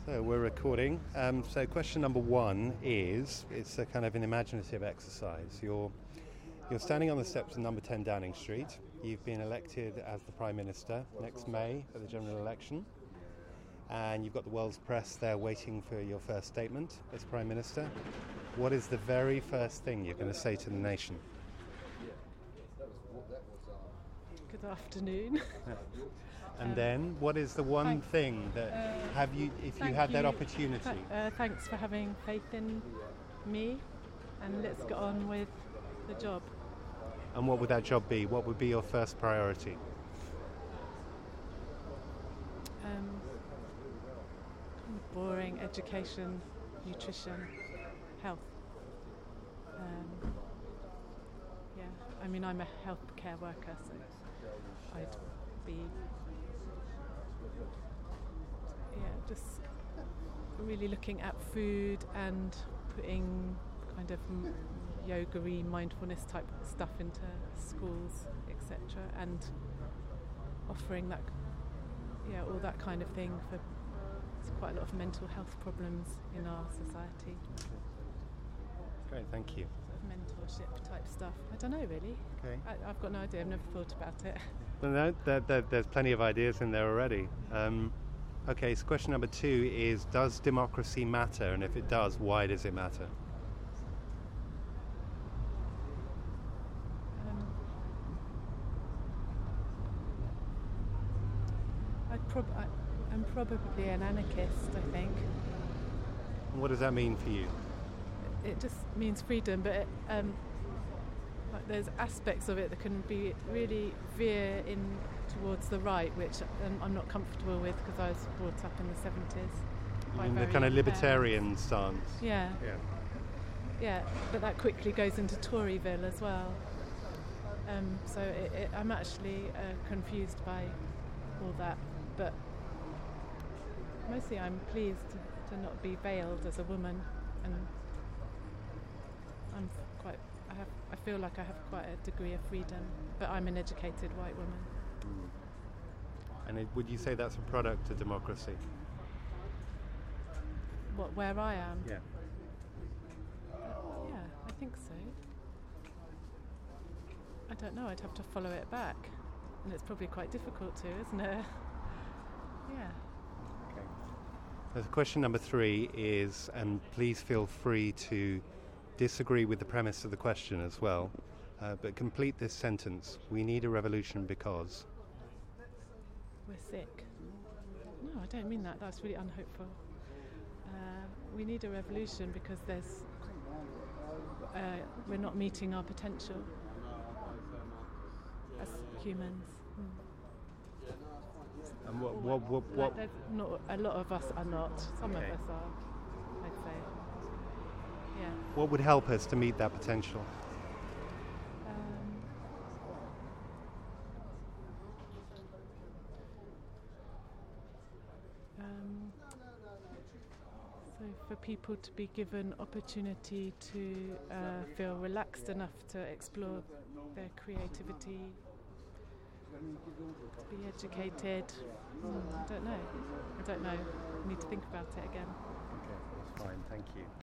So we're recording. So question number one is, it's a kind of an imaginative exercise. You're standing on the steps of number 10 Downing Street. You've been elected as the Prime Minister next May for the general election. And you've got the world's press there waiting for your first statement as Prime Minister. What is the very first thing you're going to say to the nation? Good afternoon. And then, what is the one thing that if you had that opportunity? Thanks for having faith in me, and let's get on with the job. And what would that job be? What would be your first priority? Boring: education, nutrition, health. I'm a healthcare worker, so I'd be just really looking at food and putting kind of yoga-y mindfulness type stuff into schools, etc., and offering that, all that kind of thing for quite a lot of mental health problems in our society. Great, thank you. Mentorship type stuff. I don't know really. Okay. I've got no idea. I've never thought about it. Well, no, there's plenty of ideas in there already. Okay, so question number two is, does democracy matter? And if it does, why does it matter? I'm probably an anarchist, I think. And what does that mean for you? It just means freedom, but there's aspects of it that can be really veer in towards the right, which I'm not comfortable with because I was brought up in the 70s. You mean the kind of libertarian stance? Yeah, but that quickly goes into Toryville as well. So I'm actually confused by all that, but mostly I'm pleased to not be veiled as a woman, and I feel like I have quite a degree of freedom, but I'm an educated white woman. And would you say that's a product of democracy? Where I am? Yeah. Yeah, I think so. I don't know, I'd have to follow it back. And it's probably quite difficult to, isn't it? Yeah. Okay. So question number three is, and please feel free to disagree with the premise of the question as well, but complete this sentence. We need a revolution because... We're sick. No, I don't mean that. That's really unhopeful. We need a revolution because we're not meeting our potential as humans. And what? Not a lot of us are not. Some of us are, I'd say. Yeah. What would help us to meet that potential? So for people to be given opportunity to feel relaxed enough to explore their creativity, to be educated. I don't know. I need to think about it again. Okay, that's fine. Thank you.